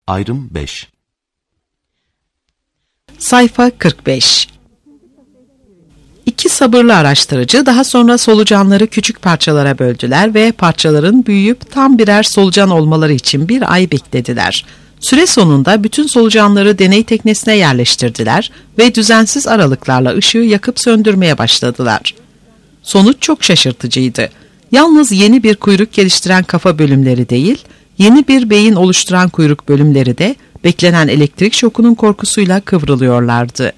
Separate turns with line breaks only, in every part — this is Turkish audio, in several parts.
Ayrım 5.
Sayfa 45. İki sabırlı araştırıcı daha sonra solucanları küçük parçalara böldüler ve parçaların büyüyüp tam birer solucan olmaları için bir ay beklediler. Süre sonunda bütün solucanları deney teknesine yerleştirdiler ve düzensiz aralıklarla ışığı yakıp söndürmeye başladılar. Sonuç çok şaşırtıcıydı. Yalnız yeni bir kuyruk geliştiren kafa bölümleri değil, yeni bir beyin oluşturan kuyruk bölümleri de beklenen elektrik şokunun korkusuyla kıvrılıyorlardı.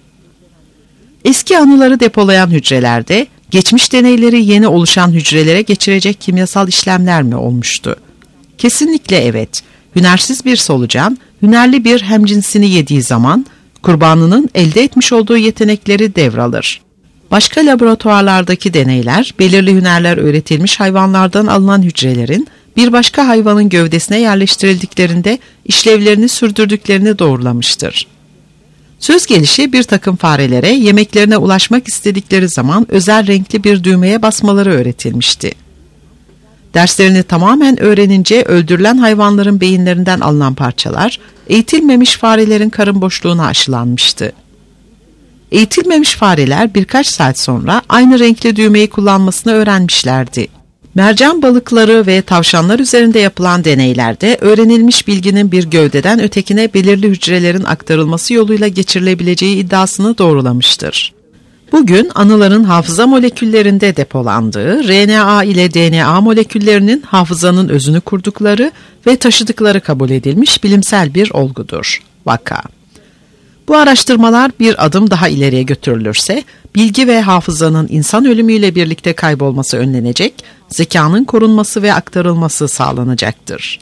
Eski anıları depolayan hücrelerde, geçmiş deneyleri yeni oluşan hücrelere geçirecek kimyasal işlemler mi olmuştu? Kesinlikle evet. Hünersiz bir solucan, hünerli bir hemcinsini yediği zaman, kurbanının elde etmiş olduğu yetenekleri devralır. Başka laboratuvarlardaki deneyler, belirli hünerler öğretilmiş hayvanlardan alınan hücrelerin, bir başka hayvanın gövdesine yerleştirildiklerinde işlevlerini sürdürdüklerini doğrulamıştır. Söz gelişi bir takım farelere yemeklerine ulaşmak istedikleri zaman özel renkli bir düğmeye basmaları öğretilmişti. Derslerini tamamen öğrenince öldürülen hayvanların beyinlerinden alınan parçalar, eğitilmemiş farelerin karın boşluğuna aşılanmıştı. Eğitilmemiş fareler birkaç saat sonra aynı renkli düğmeyi kullanmasını öğrenmişlerdi. Mercan balıkları ve tavşanlar üzerinde yapılan deneylerde öğrenilmiş bilginin bir gövdeden ötekine belirli hücrelerin aktarılması yoluyla geçirilebileceği iddiasını doğrulamıştır. Bugün anıların hafıza moleküllerinde depolandığı, RNA ile DNA moleküllerinin hafızanın özünü kurdukları ve taşıdıkları kabul edilmiş bilimsel bir olgudur. Vaka. Bu araştırmalar bir adım daha ileriye götürülürse, bilgi ve hafızanın insan ölümüyle birlikte kaybolması önlenecek, zekanın korunması ve aktarılması sağlanacaktır.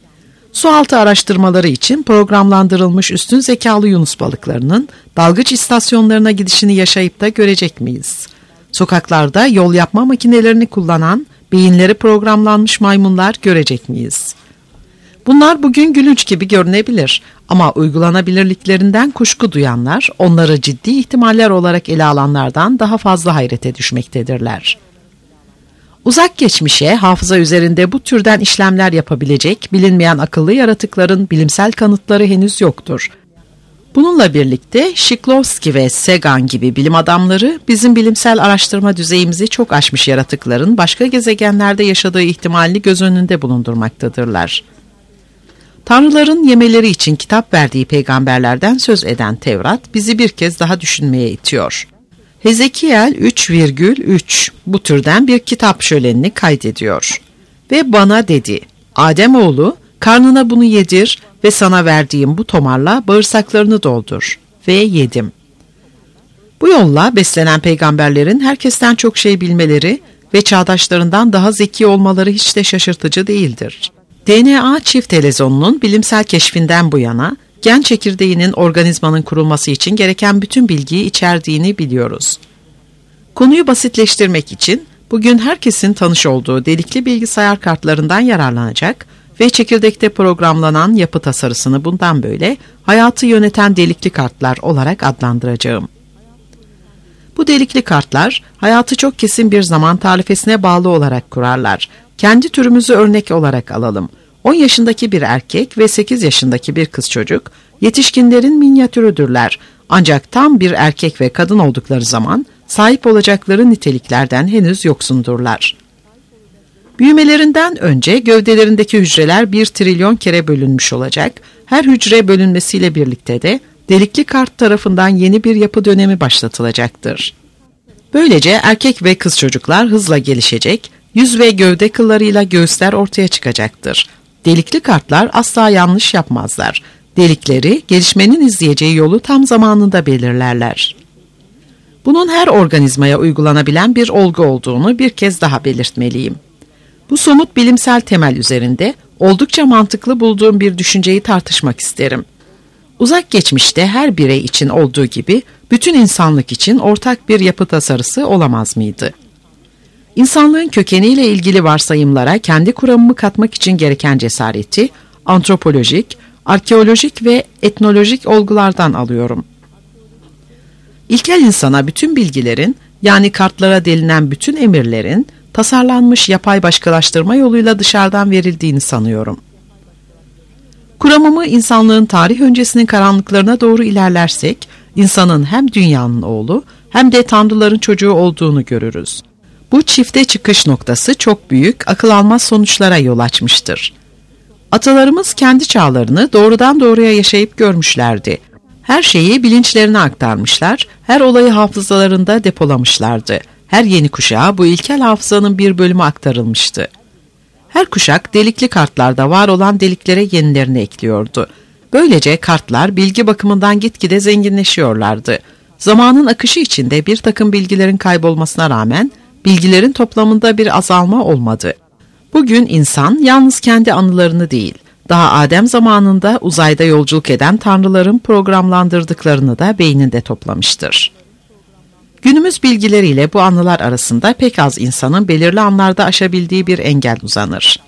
Sualtı araştırmaları için programlandırılmış üstün zekalı yunus balıklarının dalgıç istasyonlarına gidişini yaşayıp da görecek miyiz? Sokaklarda yol yapma makinelerini kullanan, beyinleri programlanmış maymunlar görecek miyiz? Bunlar bugün gülünç gibi görünebilir ama uygulanabilirliklerinden kuşku duyanlar, onları ciddi ihtimaller olarak ele alanlardan daha fazla hayrete düşmektedirler. Uzak geçmişe, hafıza üzerinde bu türden işlemler yapabilecek bilinmeyen akıllı yaratıkların bilimsel kanıtları henüz yoktur. Bununla birlikte Shklovsky ve Sagan gibi bilim adamları bizim bilimsel araştırma düzeyimizi çok aşmış yaratıkların başka gezegenlerde yaşadığı ihtimalini göz önünde bulundurmaktadırlar. Tanrıların yemeleri için kitap verdiği peygamberlerden söz eden Tevrat bizi bir kez daha düşünmeye itiyor. Hezekiel 3,3 bu türden bir kitap şölenini kaydediyor. Ve bana dedi, Ademoğlu, karnına bunu yedir ve sana verdiğim bu tomarla bağırsaklarını doldur. Ve yedim. Bu yolla beslenen peygamberlerin herkesten çok şey bilmeleri ve çağdaşlarından daha zeki olmaları hiç de şaşırtıcı değildir. DNA çift telezonunun bilimsel keşfinden bu yana, gen çekirdeğinin organizmanın kurulması için gereken bütün bilgiyi içerdiğini biliyoruz. Konuyu basitleştirmek için bugün herkesin tanış olduğu delikli bilgisayar kartlarından yararlanacak ve çekirdekte programlanan yapı tasarısını bundan böyle hayatı yöneten delikli kartlar olarak adlandıracağım. Bu delikli kartlar hayatı çok kesin bir zaman tarifesine bağlı olarak kurarlar. Kendi türümüzü örnek olarak alalım. 10 yaşındaki bir erkek ve 8 yaşındaki bir kız çocuk, yetişkinlerin minyatürüdürler. Ancak tam bir erkek ve kadın oldukları zaman sahip olacakları niteliklerden henüz yoksundurlar. Büyümelerinden önce gövdelerindeki hücreler 1 trilyon kere bölünmüş olacak. Her hücre bölünmesiyle birlikte de delikli kart tarafından yeni bir yapı dönemi başlatılacaktır. Böylece erkek ve kız çocuklar hızla gelişecek, yüz ve gövde kıllarıyla göğüsler ortaya çıkacaktır. Delikli kartlar asla yanlış yapmazlar. Delikleri, gelişmenin izleyeceği yolu tam zamanında belirlerler. Bunun her organizmaya uygulanabilen bir olgu olduğunu bir kez daha belirtmeliyim. Bu somut bilimsel temel üzerinde oldukça mantıklı bulduğum bir düşünceyi tartışmak isterim. Uzak geçmişte her birey için olduğu gibi bütün insanlık için ortak bir yapı tasarısı olamaz mıydı? İnsanlığın kökeniyle ilgili varsayımlara kendi kuramımı katmak için gereken cesareti antropolojik, arkeolojik ve etnolojik olgulardan alıyorum. İlkel insana bütün bilgilerin, yani kartlara delinen bütün emirlerin tasarlanmış yapay başkalaştırma yoluyla dışarıdan verildiğini sanıyorum. Kuramımı insanlığın tarih öncesinin karanlıklarına doğru ilerlersek, insanın hem dünyanın oğlu hem de tanrıların çocuğu olduğunu görürüz. Bu çifte çıkış noktası çok büyük, akıl almaz sonuçlara yol açmıştır. Atalarımız kendi çağlarını doğrudan doğruya yaşayıp görmüşlerdi. Her şeyi bilinçlerine aktarmışlar, her olayı hafızalarında depolamışlardı. Her yeni kuşağa bu ilkel hafızanın bir bölümü aktarılmıştı. Her kuşak delikli kartlarda var olan deliklere yenilerini ekliyordu. Böylece kartlar bilgi bakımından gitgide zenginleşiyorlardı. Zamanın akışı içinde bir takım bilgilerin kaybolmasına rağmen bilgilerin toplamında bir azalma olmadı. Bugün insan yalnız kendi anılarını değil, daha Adem zamanında uzayda yolculuk eden tanrıların programlandırdıklarını da beyninde toplamıştır. Günümüz bilgileriyle bu anılar arasında pek az insanın belirli anlarda aşabildiği bir engel uzanır.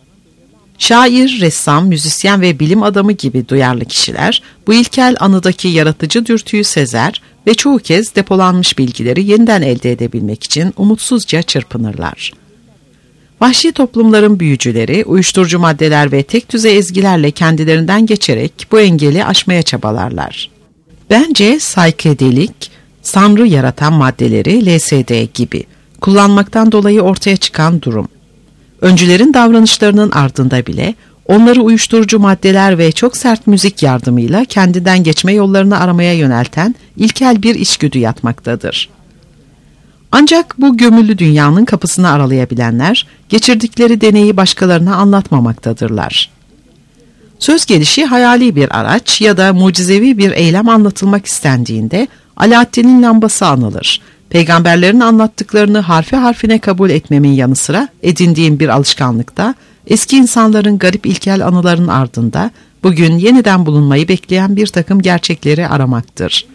Şair, ressam, müzisyen ve bilim adamı gibi duyarlı kişiler bu ilkel anıdaki yaratıcı dürtüyü sezer ve çoğu kez depolanmış bilgileri yeniden elde edebilmek için umutsuzca çırpınırlar. Vahşi toplumların büyücüleri, uyuşturucu maddeler ve tek düze ezgilerle kendilerinden geçerek bu engeli aşmaya çabalarlar. Bence psikedelik, sanrı yaratan maddeleri LSD gibi kullanmaktan dolayı ortaya çıkan durum. Öncülerin davranışlarının ardında bile onları uyuşturucu maddeler ve çok sert müzik yardımıyla kendinden geçme yollarını aramaya yönelten ilkel bir içgüdü yatmaktadır. Ancak bu gömülü dünyanın kapısını aralayabilenler, geçirdikleri deneyi başkalarına anlatmamaktadırlar. Söz gelişi hayali bir araç ya da mucizevi bir eylem anlatılmak istendiğinde Alaaddin'in lambası anılır. Peygamberlerin anlattıklarını harfi harfine kabul etmemin yanı sıra edindiğim bir alışkanlıkta, eski insanların garip ilkel anıların ardında bugün yeniden bulunmayı bekleyen bir takım gerçekleri aramaktır.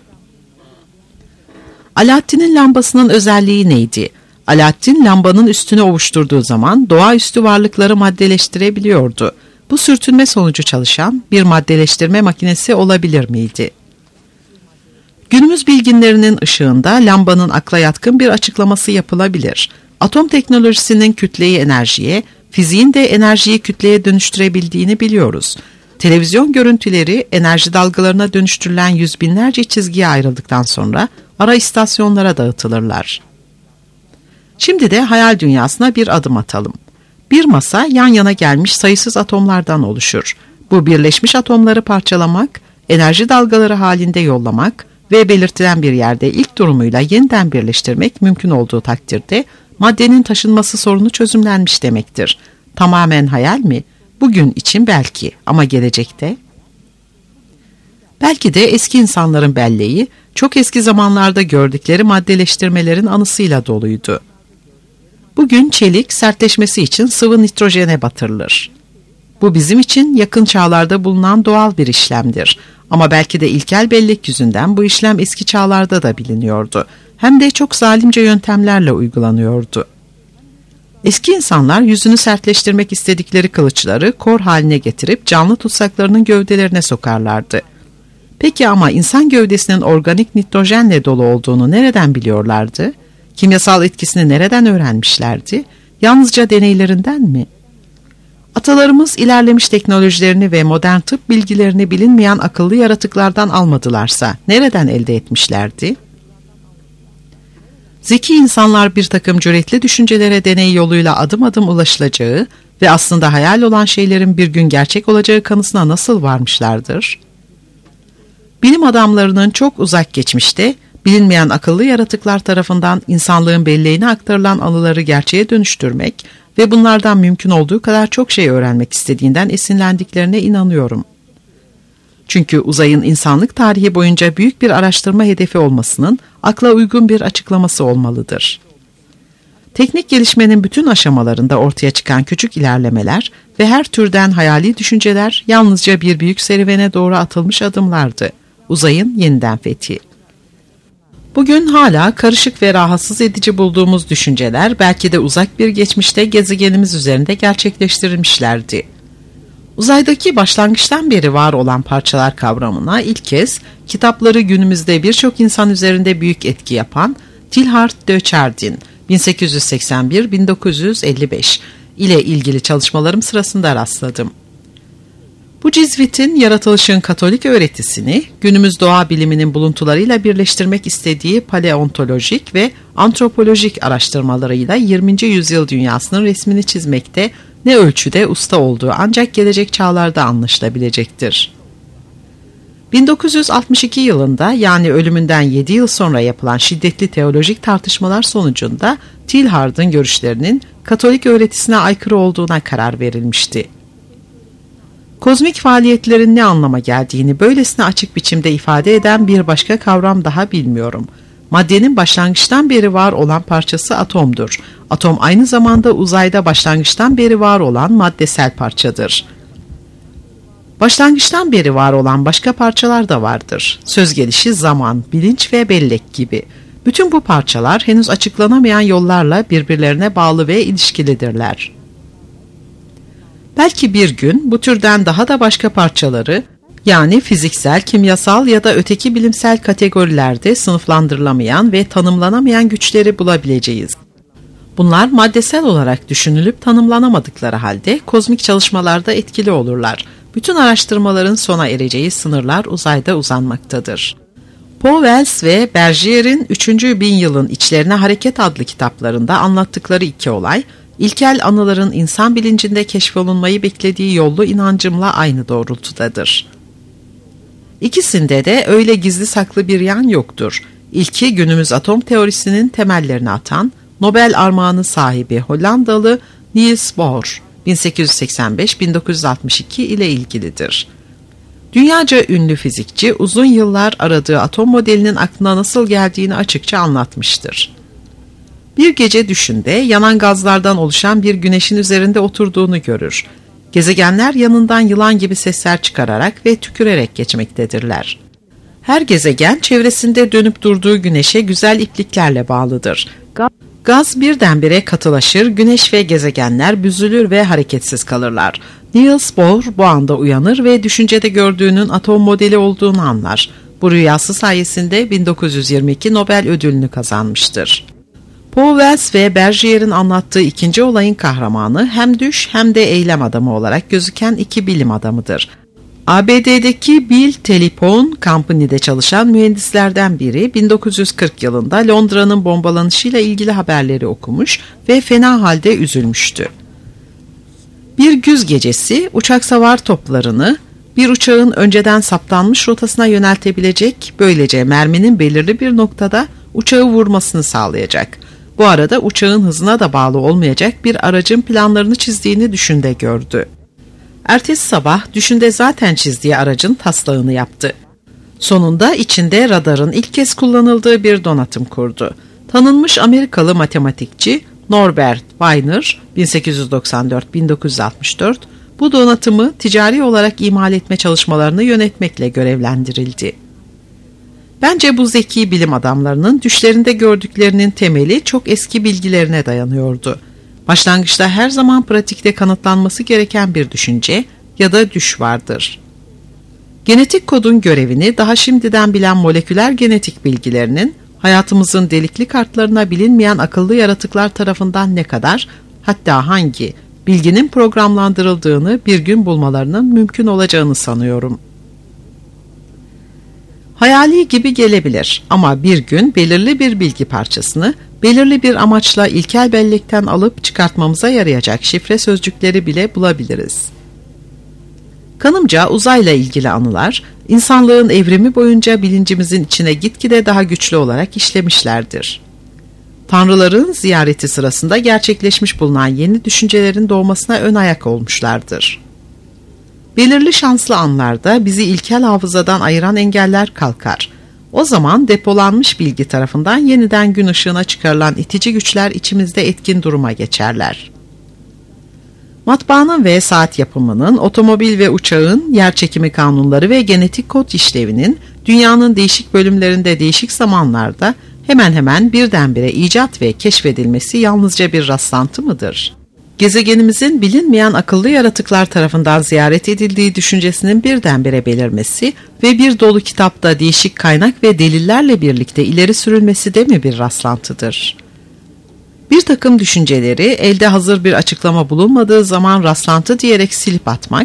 Alaaddin'in lambasının özelliği neydi? Alaaddin lambanın üstüne ovuşturduğu zaman doğaüstü varlıkları maddeleştirebiliyordu. Bu sürtünme sonucu çalışan bir maddeleştirme makinesi olabilir miydi? Günümüz bilginlerinin ışığında lambanın akla yatkın bir açıklaması yapılabilir. Atom teknolojisinin kütleyi enerjiye, fiziğin de enerjiyi kütleye dönüştürebildiğini biliyoruz. Televizyon görüntüleri enerji dalgalarına dönüştürülen yüz binlerce çizgiye ayrıldıktan sonra ara istasyonlara dağıtılırlar. Şimdi de hayal dünyasına bir adım atalım. Bir masa yan yana gelmiş sayısız atomlardan oluşur. Bu birleşmiş atomları parçalamak, enerji dalgaları halinde yollamak ve belirtilen bir yerde ilk durumuyla yeniden birleştirmek mümkün olduğu takdirde maddenin taşınması sorunu çözümlenmiş demektir. Tamamen hayal mi? Bugün için belki ama gelecekte? Belki de eski insanların belleği çok eski zamanlarda gördükleri maddeleştirmelerin anısıyla doluydu. Bugün çelik sertleşmesi için sıvı nitrojene batırılır. Bu bizim için yakın çağlarda bulunan doğal bir işlemdir. Ama belki de ilkel bellek yüzünden bu işlem eski çağlarda da biliniyordu. Hem de çok zalimce yöntemlerle uygulanıyordu. Eski insanlar yüzünü sertleştirmek istedikleri kılıçları kor haline getirip canlı tutsaklarının gövdelerine sokarlardı. Peki ama insan gövdesinin organik nitrojenle dolu olduğunu nereden biliyorlardı? Kimyasal etkisini nereden öğrenmişlerdi? Yalnızca deneylerinden mi? Atalarımız ilerlemiş teknolojilerini ve modern tıp bilgilerini bilinmeyen akıllı yaratıklardan almadılarsa nereden elde etmişlerdi? Zeki insanlar bir takım cüretli düşüncelere deney yoluyla adım adım ulaşılacağı ve aslında hayal olan şeylerin bir gün gerçek olacağı kanısına nasıl varmışlardır? Bilim adamlarının çok uzak geçmişte bilinmeyen akıllı yaratıklar tarafından insanlığın belleğine aktarılan anıları gerçeğe dönüştürmek ve bunlardan mümkün olduğu kadar çok şey öğrenmek istediğinden esinlendiklerine inanıyorum. Çünkü uzayın insanlık tarihi boyunca büyük bir araştırma hedefi olmasının akla uygun bir açıklaması olmalıdır. Teknik gelişmenin bütün aşamalarında ortaya çıkan küçük ilerlemeler ve her türden hayali düşünceler yalnızca bir büyük serüvene doğru atılmış adımlardı. Uzayın yeniden fethi. Bugün hala karışık ve rahatsız edici bulduğumuz düşünceler belki de uzak bir geçmişte gezegenimiz üzerinde gerçekleştirilmişlerdi. Uzaydaki başlangıçtan beri var olan parçalar kavramına ilk kez kitapları günümüzde birçok insan üzerinde büyük etki yapan Teilhard de Chardin 1881-1955 ile ilgili çalışmalarım sırasında rastladım. Bu cizvitin yaratılışın Katolik öğretisini günümüz doğa biliminin buluntularıyla birleştirmek istediği paleontolojik ve antropolojik araştırmalarıyla 20. yüzyıl dünyasının resmini çizmekte ne ölçüde usta olduğu ancak gelecek çağlarda anlaşılabilecektir. 1962 yılında, yani ölümünden 7 yıl sonra yapılan şiddetli teolojik tartışmalar sonucunda Teilhard'ın görüşlerinin Katolik öğretisine aykırı olduğuna karar verilmişti. Kozmik faaliyetlerin ne anlama geldiğini böylesine açık biçimde ifade eden bir başka kavram daha bilmiyorum. Maddenin başlangıçtan beri var olan parçası atomdur. Atom aynı zamanda uzayda başlangıçtan beri var olan maddesel parçadır. Başlangıçtan beri var olan başka parçalar da vardır. Söz gelişi zaman, bilinç ve bellek gibi. Bütün bu parçalar henüz açıklanamayan yollarla birbirlerine bağlı ve ilişkilidirler. Belki bir gün bu türden daha da başka parçaları, yani fiziksel, kimyasal ya da öteki bilimsel kategorilerde sınıflandırılamayan ve tanımlanamayan güçleri bulabileceğiz. Bunlar maddesel olarak düşünülüp tanımlanamadıkları halde kozmik çalışmalarda etkili olurlar. Bütün araştırmaların sona ereceği sınırlar uzayda uzanmaktadır. Pauwels ve Bergier'in 3. bin yılın içlerine hareket adlı kitaplarında anlattıkları iki olay, İlkel anıların insan bilincinde keşfolunmayı beklediği yollu inancımla aynı doğrultudadır. İkisinde de öyle gizli saklı bir yan yoktur. İlki günümüz atom teorisinin temellerini atan, Nobel armağanı sahibi Hollandalı Niels Bohr 1885-1962 ile ilgilidir. Dünyaca ünlü fizikçi uzun yıllar aradığı atom modelinin aklına nasıl geldiğini açıkça anlatmıştır. Bir gece düşünde yanan gazlardan oluşan bir güneşin üzerinde oturduğunu görür. Gezegenler yanından yılan gibi sesler çıkararak ve tükürerek geçmektedirler. Her gezegen çevresinde dönüp durduğu güneşe güzel ipliklerle bağlıdır. Gaz birdenbire katılaşır, güneş ve gezegenler büzülür ve hareketsiz kalırlar. Niels Bohr bu anda uyanır ve düşüncede gördüğünün atom modeli olduğunu anlar. Bu rüyası sayesinde 1922 Nobel ödülünü kazanmıştır. Pauwels ve Bergier'in anlattığı ikinci olayın kahramanı hem düş hem de eylem adamı olarak gözüken iki bilim adamıdır. ABD'deki Bell Telephone Company'de çalışan mühendislerden biri 1940 yılında Londra'nın bombalanışıyla ilgili haberleri okumuş ve fena halde üzülmüştü. Bir güz gecesi uçak savar toplarını bir uçağın önceden saptanmış rotasına yöneltebilecek, böylece merminin belirli bir noktada uçağı vurmasını sağlayacak. Bu arada uçağın hızına da bağlı olmayacak bir aracın planlarını çizdiğini düşünde gördü. Ertesi sabah düşünde zaten çizdiği aracın taslağını yaptı. Sonunda içinde radarın ilk kez kullanıldığı bir donatım kurdu. Tanınmış Amerikalı matematikçi Norbert Wiener 1894-1964 bu donatımı ticari olarak imal etme çalışmalarını yönetmekle görevlendirildi. Bence bu zeki bilim adamlarının düşlerinde gördüklerinin temeli çok eski bilgilerine dayanıyordu. Başlangıçta her zaman pratikte kanıtlanması gereken bir düşünce ya da düş vardır. Genetik kodun görevini daha şimdiden bilen moleküler genetik bilgilerinin hayatımızın delikli kartlarına bilinmeyen akıllı yaratıklar tarafından ne kadar, hatta hangi bilginin programlandırıldığını bir gün bulmalarının mümkün olacağını sanıyorum. Hayali gibi gelebilir ama bir gün belirli bir bilgi parçasını belirli bir amaçla ilkel bellekten alıp çıkartmamıza yarayacak şifre sözcükleri bile bulabiliriz. Kanımca uzayla ilgili anılar, insanlığın evrimi boyunca bilincimizin içine gitgide daha güçlü olarak işlemişlerdir. Tanrıların ziyareti sırasında gerçekleşmiş bulunan yeni düşüncelerin doğmasına ön ayak olmuşlardır. Belirli şanslı anlarda bizi ilkel hafızadan ayıran engeller kalkar. O zaman depolanmış bilgi tarafından yeniden gün ışığına çıkarılan itici güçler içimizde etkin duruma geçerler. Matbaanın ve saat yapımının, otomobil ve uçağın, yerçekimi kanunları ve genetik kod işlevinin dünyanın değişik bölümlerinde değişik zamanlarda hemen hemen birdenbire icat ve keşfedilmesi yalnızca bir rastlantı mıdır? Gezegenimizin bilinmeyen akıllı yaratıklar tarafından ziyaret edildiği düşüncesinin birdenbire belirmesi ve bir dolu kitapta değişik kaynak ve delillerle birlikte ileri sürülmesi de mi bir rastlantıdır? Bir takım düşünceleri elde hazır bir açıklama bulunmadığı zaman rastlantı diyerek silip atmak,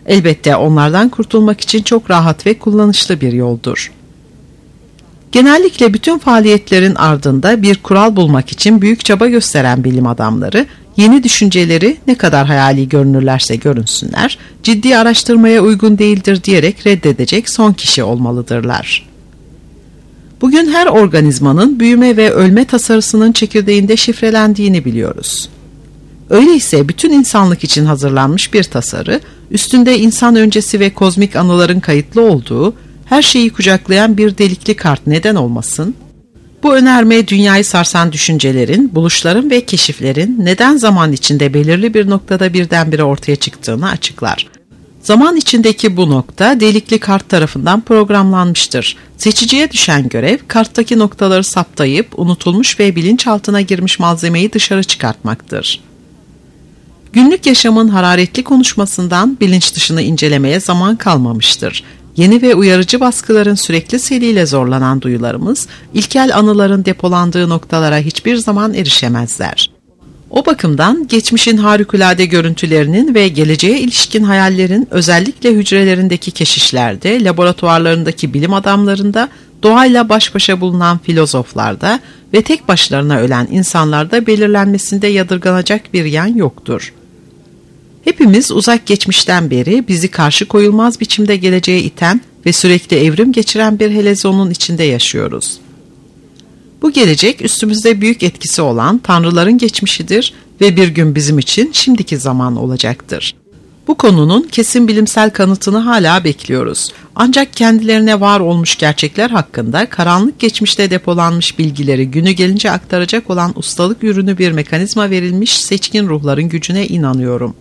Elbette onlardan kurtulmak için çok rahat ve kullanışlı bir yoldur. Genellikle bütün faaliyetlerin ardında bir kural bulmak için büyük çaba gösteren bilim adamları, yeni düşünceleri ne kadar hayali görünürlerse görünsünler, ciddi araştırmaya uygun değildir diyerek reddedecek son kişi olmalıdırlar. Bugün her organizmanın büyüme ve ölme tasarısının çekirdeğinde şifrelendiğini biliyoruz. Öyleyse bütün insanlık için hazırlanmış bir tasarı, üstünde insan öncesi ve kozmik anıların kayıtlı olduğu, her şeyi kucaklayan bir delikli kart neden olmasın? Bu önerme dünyayı sarsan düşüncelerin, buluşların ve keşiflerin neden zaman içinde belirli bir noktada birdenbire ortaya çıktığını açıklar. Zaman içindeki bu nokta delikli kart tarafından programlanmıştır. Seçiciye düşen görev, karttaki noktaları saptayıp unutulmuş ve bilinçaltına girmiş malzemeyi dışarı çıkartmaktır. Günlük yaşamın hararetli konuşmasından bilinç dışını incelemeye zaman kalmamıştır. Yeni ve uyarıcı baskıların sürekli seliyle zorlanan duyularımız, ilkel anıların depolandığı noktalara hiçbir zaman erişemezler. O bakımdan geçmişin harikulade görüntülerinin ve geleceğe ilişkin hayallerin özellikle hücrelerindeki keşişlerde, laboratuvarlarındaki bilim adamlarında, doğayla baş başa bulunan filozoflarda ve tek başlarına ölen insanlarda belirlenmesinde yadırganacak bir yan yoktur. Hepimiz uzak geçmişten beri bizi karşı koyulmaz biçimde geleceğe iten ve sürekli evrim geçiren bir helezyonun içinde yaşıyoruz. Bu gelecek üstümüzde büyük etkisi olan tanrıların geçmişidir ve bir gün bizim için şimdiki zaman olacaktır. Bu konunun kesin bilimsel kanıtını hala bekliyoruz. Ancak kendilerine var olmuş gerçekler hakkında karanlık geçmişte depolanmış bilgileri günü gelince aktaracak olan ustalık ürünü bir mekanizma verilmiş seçkin ruhların gücüne inanıyorum.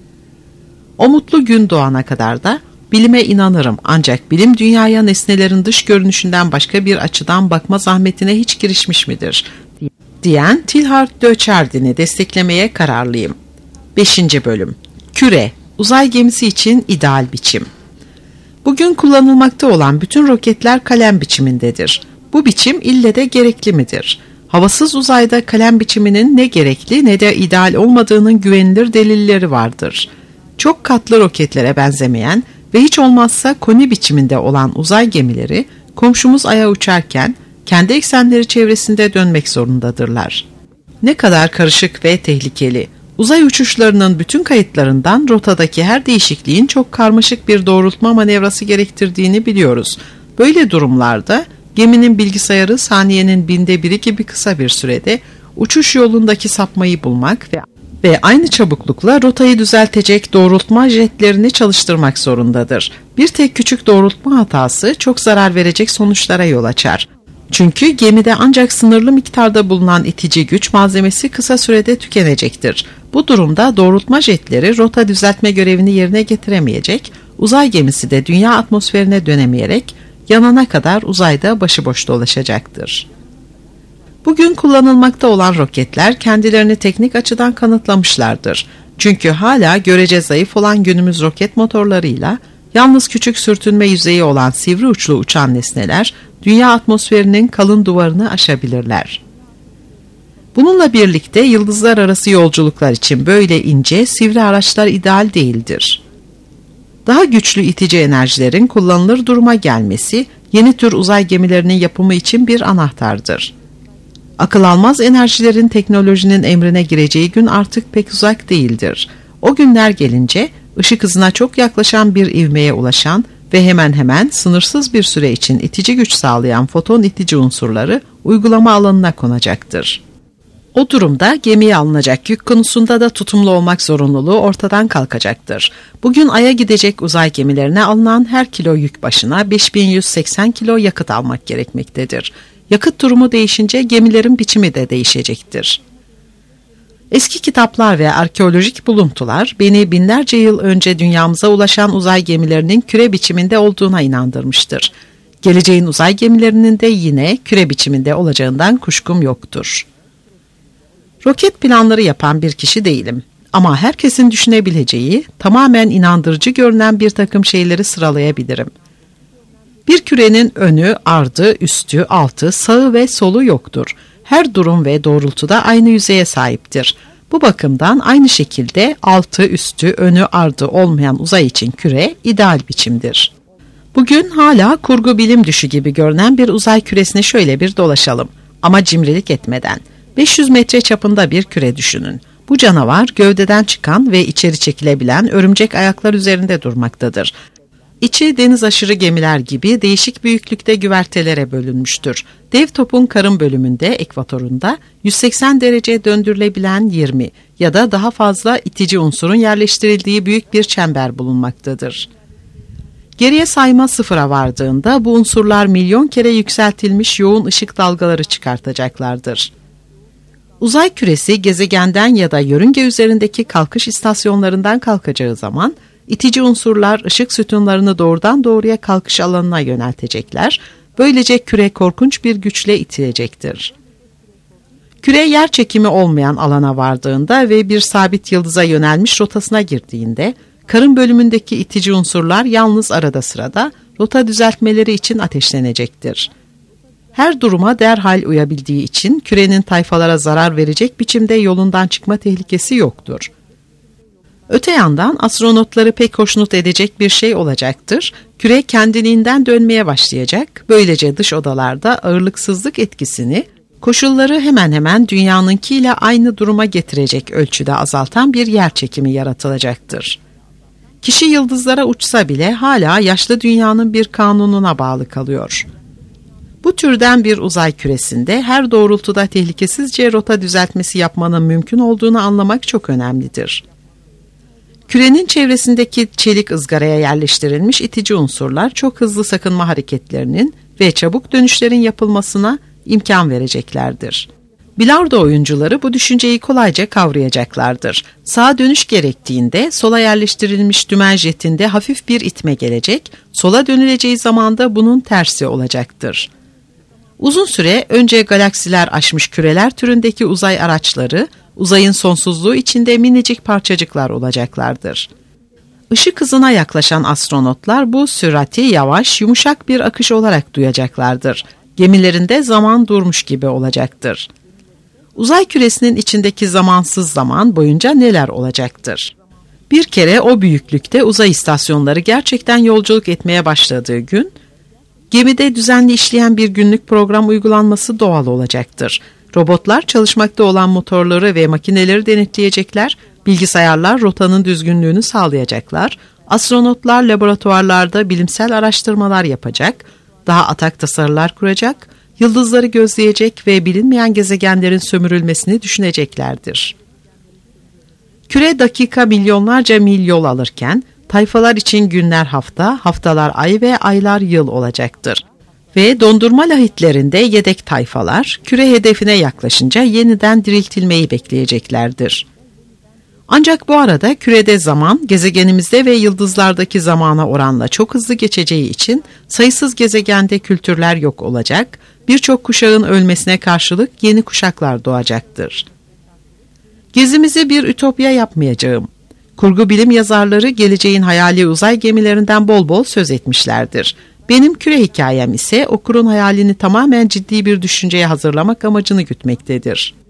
O mutlu gün doğana kadar da bilime inanırım, ancak bilim dünyaya nesnelerin dış görünüşünden başka bir açıdan bakma zahmetine hiç girişmiş midir? Diyen Teilhard de Chardin'i desteklemeye kararlıyım. 5. Bölüm. Küre, uzay gemisi için ideal biçim. Bugün kullanılmakta olan bütün roketler kalem biçimindedir. Bu biçim ille de gerekli midir? Havasız uzayda kalem biçiminin ne gerekli ne de ideal olmadığının güvenilir delilleri vardır. Çok katlı roketlere benzemeyen ve hiç olmazsa koni biçiminde olan uzay gemileri, komşumuz Ay'a uçarken kendi eksenleri çevresinde dönmek zorundadırlar. Ne kadar karışık ve tehlikeli. Uzay uçuşlarının bütün kayıtlarından rotadaki her değişikliğin çok karmaşık bir doğrultma manevrası gerektirdiğini biliyoruz. Böyle durumlarda geminin bilgisayarı saniyenin 1/1000'i gibi kısa bir sürede uçuş yolundaki sapmayı bulmak ve aynı çabuklukla rotayı düzeltecek doğrultma jetlerini çalıştırmak zorundadır. Bir tek küçük doğrultma hatası çok zarar verecek sonuçlara yol açar. Çünkü gemide ancak sınırlı miktarda bulunan itici güç malzemesi kısa sürede tükenecektir. Bu durumda doğrultma jetleri rota düzeltme görevini yerine getiremeyecek, uzay gemisi de dünya atmosferine dönemeyerek yanana kadar uzayda başıboş dolaşacaktır. Bugün kullanılmakta olan roketler kendilerini teknik açıdan kanıtlamışlardır. Çünkü hala görece zayıf olan günümüz roket motorlarıyla yalnız küçük sürtünme yüzeyi olan sivri uçlu uçan nesneler dünya atmosferinin kalın duvarını aşabilirler. Bununla birlikte yıldızlar arası yolculuklar için böyle ince, sivri araçlar ideal değildir. Daha güçlü itici enerjilerin kullanılır duruma gelmesi yeni tür uzay gemilerinin yapımı için bir anahtardır. Akıl almaz enerjilerin teknolojinin emrine gireceği gün artık pek uzak değildir. O günler gelince ışık hızına çok yaklaşan bir ivmeye ulaşan ve hemen hemen sınırsız bir süre için itici güç sağlayan foton itici unsurları uygulama alanına konacaktır. O durumda gemiye alınacak yük konusunda da tutumlu olmak zorunluluğu ortadan kalkacaktır. Bugün Ay'a gidecek uzay gemilerine alınan her kilo yük başına 5180 kilo yakıt almak gerekmektedir. Yakıt durumu değişince gemilerin biçimi de değişecektir. Eski kitaplar ve arkeolojik buluntular beni binlerce yıl önce dünyamıza ulaşan uzay gemilerinin küre biçiminde olduğuna inandırmıştır. Geleceğin uzay gemilerinin de yine küre biçiminde olacağından kuşkum yoktur. Roket planları yapan bir kişi değilim. Ama herkesin düşünebileceği, tamamen inandırıcı görünen bir takım şeyleri sıralayabilirim. Bir kürenin önü, ardı, üstü, altı, sağı ve solu yoktur. Her durum ve doğrultuda aynı yüzeye sahiptir. Bu bakımdan aynı şekilde altı, üstü, önü, ardı olmayan uzay için küre ideal biçimdir. Bugün hala kurgu bilim düşü gibi görünen bir uzay küresine şöyle bir dolaşalım. Ama cimrilik etmeden. 500 metre çapında bir küre düşünün. Bu canavar gövdeden çıkan ve içeri çekilebilen örümcek ayaklar üzerinde durmaktadır. İçi deniz aşırı gemiler gibi değişik büyüklükte güvertelere bölünmüştür. Dev topun karın bölümünde, ekvatorunda 180 derece döndürülebilen 20 ya da daha fazla itici unsurun yerleştirildiği büyük bir çember bulunmaktadır. Geriye sayma sıfıra vardığında bu unsurlar milyon kere yükseltilmiş yoğun ışık dalgaları çıkartacaklardır. Uzay küresi gezegenden ya da yörünge üzerindeki kalkış istasyonlarından kalkacağı zaman itici unsurlar ışık sütunlarını doğrudan doğruya kalkış alanına yöneltecekler. Böylece küre korkunç bir güçle itilecektir. Küre yer çekimi olmayan alana vardığında ve bir sabit yıldıza yönelmiş rotasına girdiğinde karın bölümündeki itici unsurlar yalnız arada sırada rota düzeltmeleri için ateşlenecektir. Her duruma derhal uyabildiği için kürenin tayfalara zarar verecek biçimde yolundan çıkma tehlikesi yoktur. Öte yandan astronotları pek hoşnut edecek bir şey olacaktır. Küre kendiliğinden dönmeye başlayacak. Böylece dış odalarda ağırlıksızlık etkisini, koşulları hemen hemen dünyanınkiyle aynı duruma getirecek ölçüde azaltan bir yer çekimi yaratılacaktır. Kişi yıldızlara uçsa bile hala yaşlı dünyanın bir kanununa bağlı kalıyor. Bu türden bir uzay küresinde her doğrultuda tehlikesizce rota düzeltmesi yapmanın mümkün olduğunu anlamak çok önemlidir. Kürenin çevresindeki çelik ızgaraya yerleştirilmiş itici unsurlar çok hızlı sakınma hareketlerinin ve çabuk dönüşlerin yapılmasına imkan vereceklerdir. Bilardo oyuncuları bu düşünceyi kolayca kavrayacaklardır. Sağa dönüş gerektiğinde sola yerleştirilmiş dümen jetinde hafif bir itme gelecek, sola dönüleceği zaman da bunun tersi olacaktır. Uzun süre önce galaksiler aşmış küreler türündeki uzay araçları, uzayın sonsuzluğu içinde minicik parçacıklar olacaklardır. Işık hızına yaklaşan astronotlar bu sürati yavaş, yumuşak bir akış olarak duyacaklardır. Gemilerinde zaman durmuş gibi olacaktır. Uzay küresinin içindeki zamansız zaman boyunca neler olacaktır? Bir kere o büyüklükte uzay istasyonları gerçekten yolculuk etmeye başladığı gün, gemide düzenli işleyen bir günlük program uygulanması doğal olacaktır. Robotlar çalışmakta olan motorları ve makineleri denetleyecekler, bilgisayarlar rotanın düzgünlüğünü sağlayacaklar, astronotlar laboratuvarlarda bilimsel araştırmalar yapacak, daha atak tasarılar kuracak, yıldızları gözleyecek ve bilinmeyen gezegenlerin sömürülmesini düşüneceklerdir. Küre dakika milyonlarca mil yol alırken, tayfalar için günler hafta, haftalar ay ve aylar yıl olacaktır. Ve dondurma lahitlerinde yedek tayfalar, küre hedefine yaklaşınca yeniden diriltilmeyi bekleyeceklerdir. Ancak bu arada kürede zaman, gezegenimizde ve yıldızlardaki zamana oranla çok hızlı geçeceği için sayısız gezegende kültürler yok olacak, birçok kuşağın ölmesine karşılık yeni kuşaklar doğacaktır. Gezimizi bir ütopya yapmayacağım. Kurgu bilim yazarları geleceğin hayali uzay gemilerinden bol bol söz etmişlerdir. Benim küre hikayem ise okurun hayalini tamamen ciddi bir düşünceye hazırlamak amacını gütmektedir.